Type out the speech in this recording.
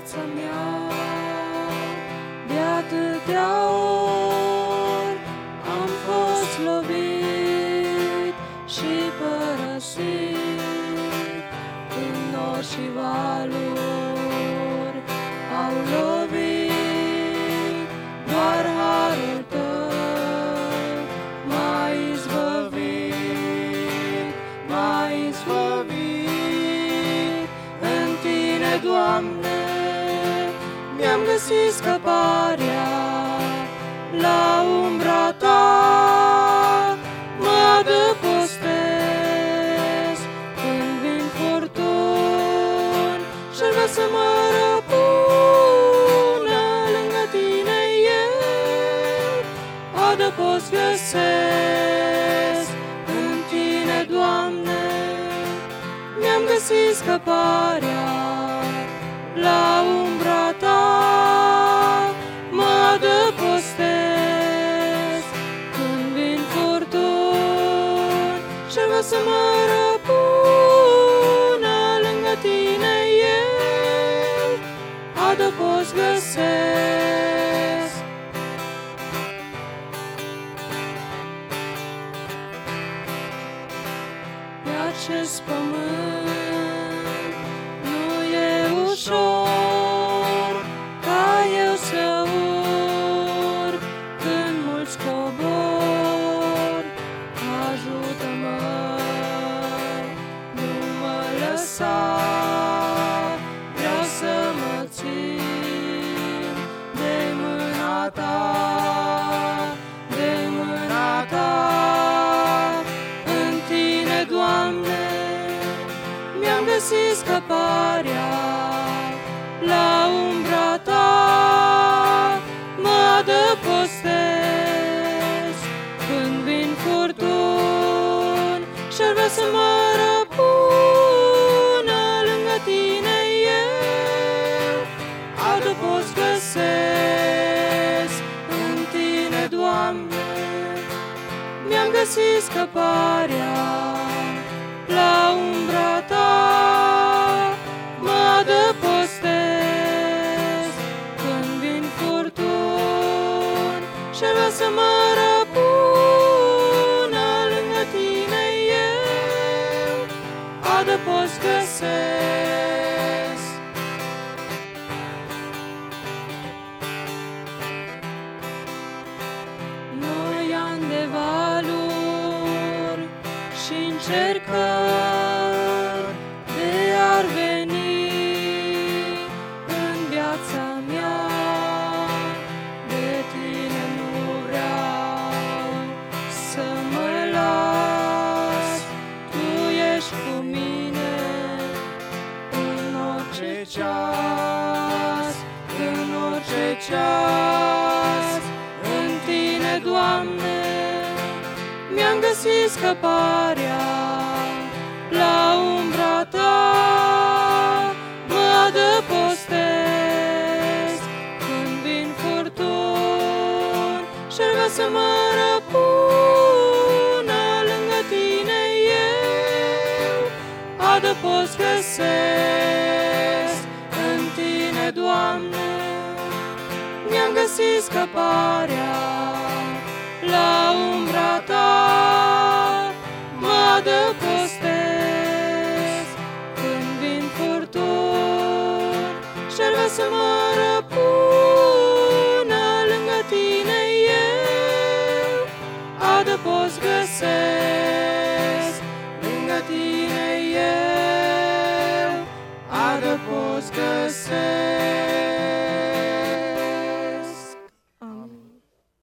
viața mea. De atâtea ori am fost lovit și părăsit, în nori și valuri au lovit, doar harul Tău m-a izbăvit, m-a izbăvit. În Tine, Doamne, mi-am găsit scăparea, la umbra Ta mă adăpostesc. Când vin furtuni și-ar vrea să mă răpună, lângă Tine eu adăpost găsesc. În Tine, Doamne, mi-am găsit scăparea, la umbra Ta mă adăpostesc. Când vin furtuni și-ar vrea să mă răpună, lângă Tine eu adăpost găsesc. Pe acest pământ nu e ușor ca eu să urc, când mulți cobor. Ajută-mă, nu mă lăsa, vreau să mă țin de mâna Ta, de mâna Ta. În Tine, Doamne, mi-am găsit scăparea, la umbra Ta mă adăpostesc. Când vin furtuni și-ar vrea să mă răpună, lângă Tine eu adăpost găsesc. În Tine, Doamne, mi-am găsit scăparea, la umbra Ta mă adăpostesc. Când vin furtuni și-ar vrea să mă răpună, lângă Tine eu adăpost găsesc. Noi ani de valuri și încercări de ar veni în viața mea, de Tine nu vreau să mă las. Tu ești cu mine în orice ceas, în orice ceas. În Tine, Doamne, mi-am găsit scăparea, la umbra Ta mă adăpostesc. Când vin furtuni și-ar vrea să mă răpună, lângă Tine eu adăpost găsesc. În Tine, Doamne, mi-am găsit scăparea, la umbra Ta mă adăpostesc. Când vin furtuni și-ar vrea să mă răpună, lângă Tine eu adăpost găsesc.